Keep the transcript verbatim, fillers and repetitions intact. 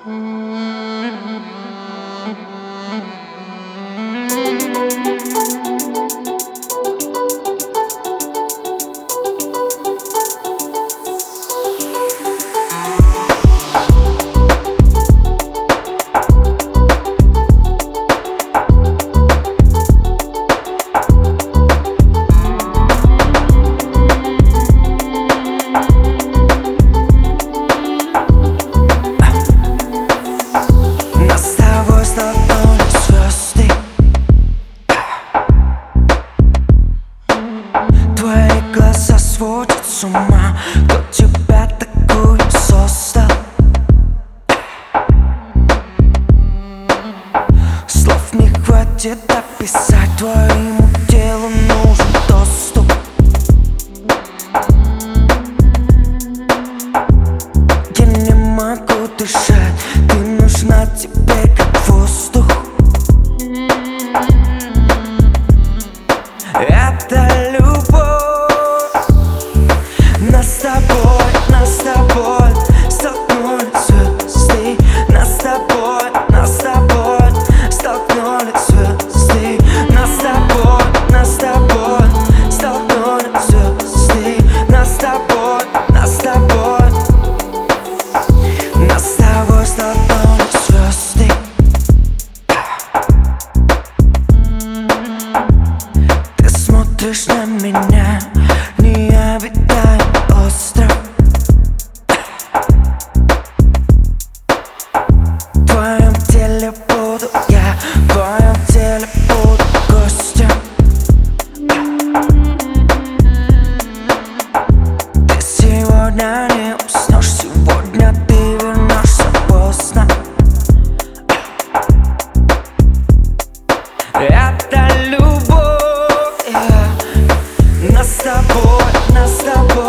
Сводит с ума, кто тебя такую создал. Слов не хватит описать, твоему телу нужен доступ. Я не могу дышать, ты нужна тебе как воздух. Это любовь. Нас с тобой, нас с тобой столкнули звезды. Нас с тобой, нас с тобой столкнули звезды. Нас с тобой, нас с тобой столкнули звезды. Нас с тобой, нас с тобой, нас с тобой столкнули звезды. Ты смотришь на меня, необитаемый остров. В твоем теле буду я, в твоем теле буду гостем. Ты сегодня не уснешь, сегодня ты вернешься поздно. Это любовь, yeah. Нас с тобой, нас с тобой